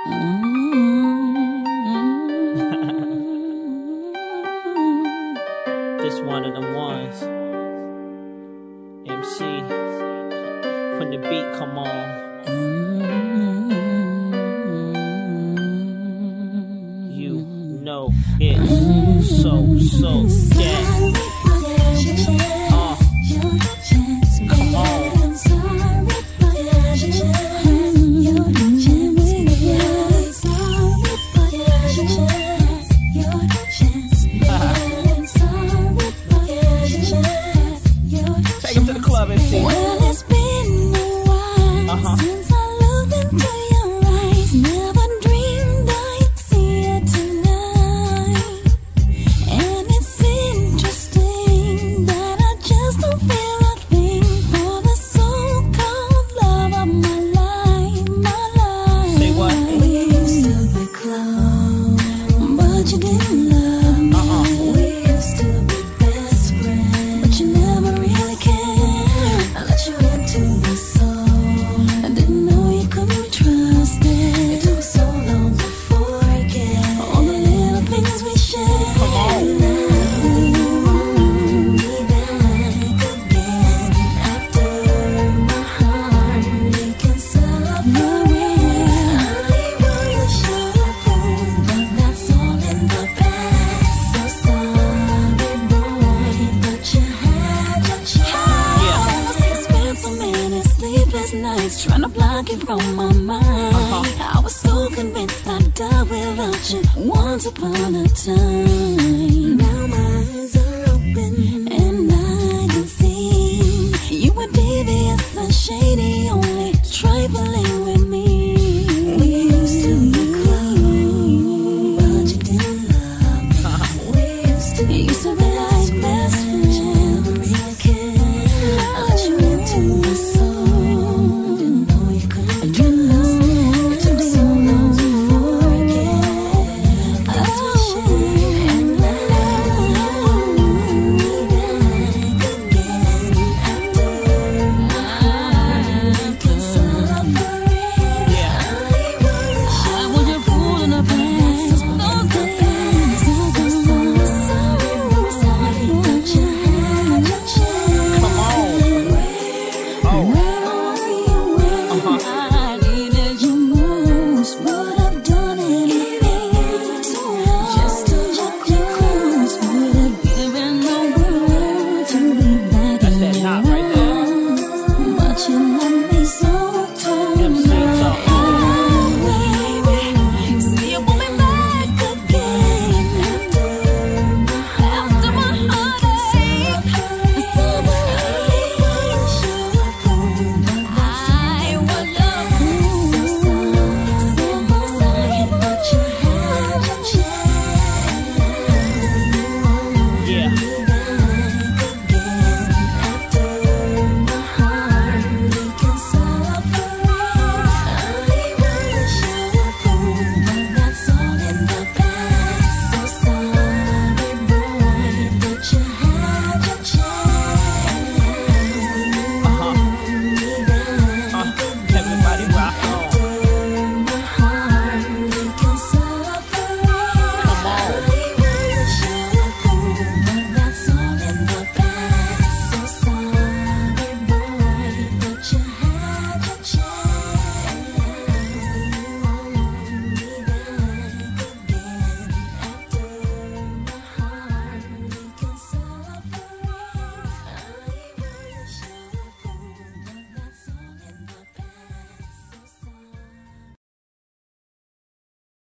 This one of them ones. MC, when the beat come on. You know it's so dead. Come on. Take him to the club and see. Well, it's been a while since I looked into your eyes. Never dreamed I'd see it tonight. And it's interesting that I just don't feel a thing for the so-called love of my life, my life. Say what? We used to be close, but you didn't love me. We used to be best friends, but you never really cared. I let you into my soul. I didn't know you could be trusted. It took so long to forget all the little things we shared. Come on. Now be back again after my heart became suffering. I was sure, but that's all in the past. So sorry, boy, but you had your chance. I spent so many sleepless nights trying to block it from my mind. I was so convinced I'd die without you once upon a time. Now my eyes are open and I can see you were devious and shady